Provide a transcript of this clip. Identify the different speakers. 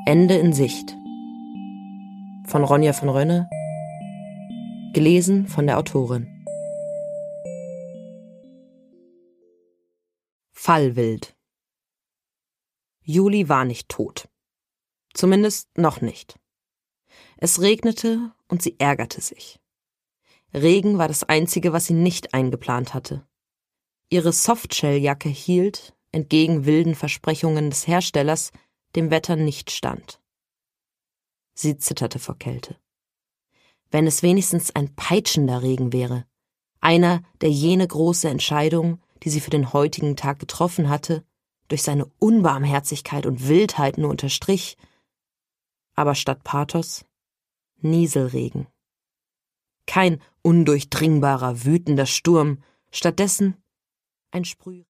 Speaker 1: Ende in Sicht. Von Ronja von Rönne. Gelesen von der Autorin. Fallwild. Juli war nicht tot. Zumindest noch nicht. Es regnete und sie ärgerte sich. Regen war das Einzige, was sie nicht eingeplant hatte. Ihre Softshelljacke hielt, entgegen wilden Versprechungen des Herstellers, dem Wetter nicht stand. Sie zitterte vor Kälte. Wenn es wenigstens ein peitschender Regen wäre, einer, der jene große Entscheidung, die sie für den heutigen Tag getroffen hatte, durch seine Unbarmherzigkeit und Wildheit nur unterstrich, aber statt Pathos Nieselregen. Kein undurchdringbarer, wütender Sturm, stattdessen ein Sprüh.